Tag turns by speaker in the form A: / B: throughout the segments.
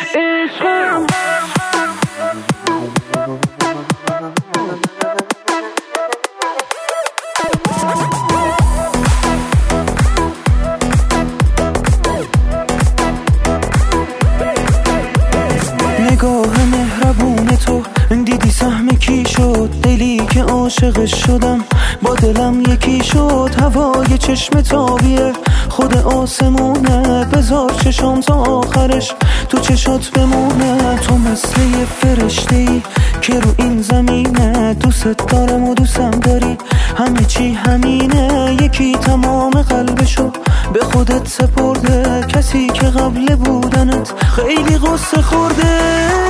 A: نگاه مهربون تو دیدی سهم کی شد، دلی که عاشقش شدم با دلم یکی شد. هوای چشم تابیه خود آسمونه، بذار چشام تا آخرش تو چشات بمونه. تو مثل یه فرشته‌ای که رو این زمینه، دوست دارم و دوستم داری، همه چی همینه. یکی تمام قلبشو به خودت سپرده، کسی که قبل بودنت خیلی غصه خورده.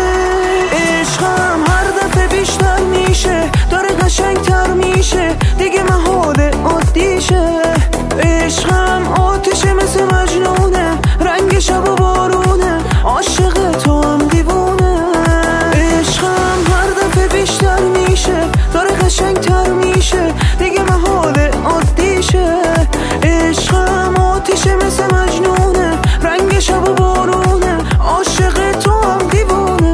A: عشقم هر دفعه بیشتر میشه، داره قشنگتر میشه، دیگه محال عادیشه. عشقم آتیشه مثل مجنونه، رنگ شب و بارونه، عاشق تو هم دیوونه. عشقم هر دفعه بیشتر میشه، داره قشنگتر میشه، دیگه محال عادیشه. عشقم آتیشه مثل مجنونه، رنگ شب و بارونه، عاشق تو هم دیوونه.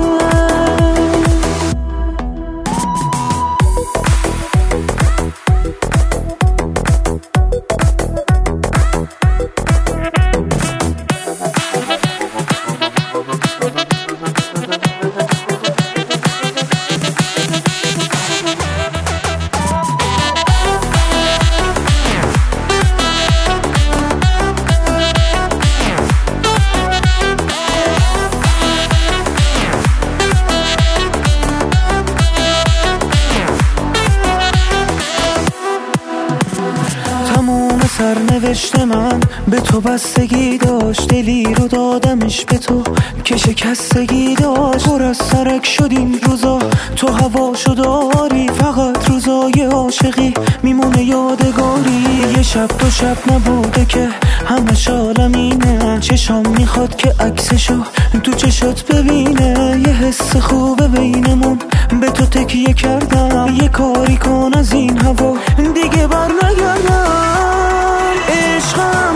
A: سرنوشت من به تو بستگی داشت، دلی رو دادمش به تو که شکستگی داشت. پر از سرک شد این روزا، تو هواشو داری، فقط روزای عاشقی میمونه یادگاری. یه شب دو شب نبوده که همش عالمینه، چشام میخواد که عکسشو تو چشات ببینه. یه حس خوبه بینمون به تو تکیه کردم، یه کاری کن از این هوا دیگه بر نگردم. عشقم